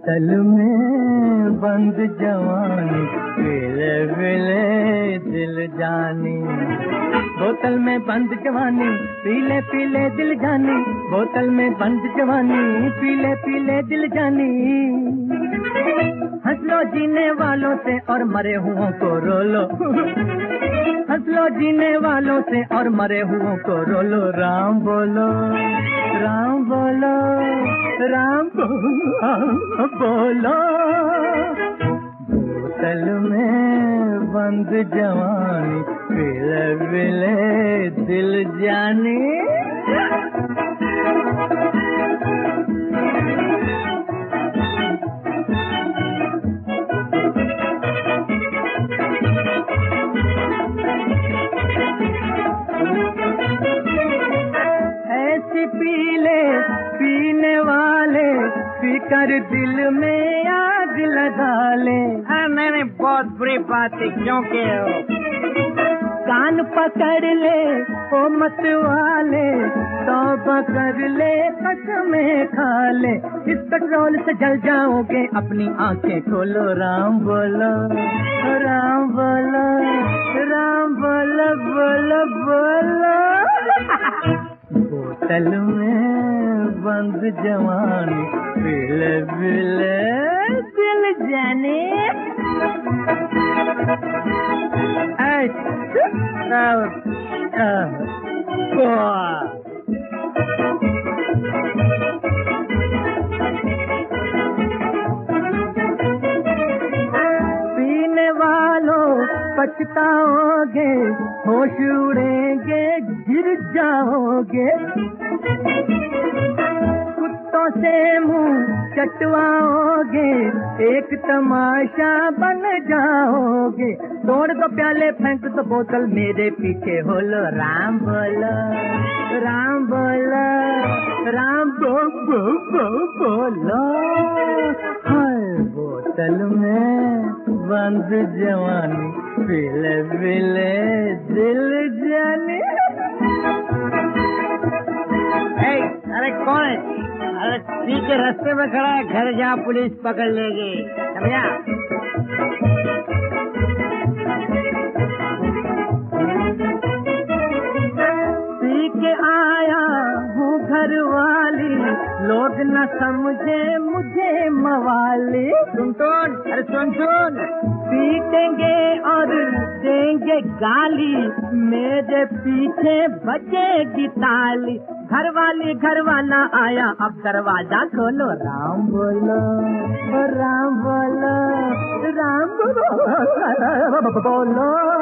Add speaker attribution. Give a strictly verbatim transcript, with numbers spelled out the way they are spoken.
Speaker 1: बोतल में बंद जवानी, पीले पीले दिल जानी। बोतल में बंद जवानी, पीले पीले दिल जानी। बोतल में बंद जवानी, पीले पीले दिल जानी। हंस लो जीने वालों से और मरे हुओं को रो लो। हंस लो जीने वालों से और मरे हुओं को रो लो। राम बोलो, राम बोलो, राम बोलो। बोतल में बंद जवानी, पीले पीले दिल जानी। ऐसी पीले पीने वाले पीकर दिल में आग लगा ले।
Speaker 2: हाँ मैंने बहुत बुरी बात है, क्यों के हो?
Speaker 1: कान पकड़ ले ओ मत वाले, तौबा कर ले कसमें खा ले। इस पेट्रोल से जल जाओगे, अपनी आंखें खोलो। राम बोलो, राम बोलो, राम बोलो, बोलो बोलो। बोतल में बंद जवानी, पीले पीले दिल जाने। पीने वालों पछताओगे, होश उड़ेंगे गिर जाओगे। कुत्तों से मुंह चटवाओगे, एक तमाशा बन जाओगे। तोड़ दो प्याले, फेंक दो बोतल, मेरे पीछे हो लो। राम बोलो, राम बोलो, राम बो बो बो बोलो। हाय बोतल में बंद जवानी, पीले पीले दिल जानी।
Speaker 2: अरे कौन है? अरे पीछे रास्ते में खड़ा है, घर जहाँ पुलिस पकड़ लेगी, समझा?
Speaker 1: पी के आया हूँ घर वाली, लोग न समझे मुझे मवाली।
Speaker 2: सुन सुन, अरे सुन सुन,
Speaker 1: पीटेंगे और देंगे गाली, मेरे पीछे बजेगी ताली। घर वाली घर वाला आया, अब दरवाजा खोलो। राम बोलो, राम बोलो, राम बोलो।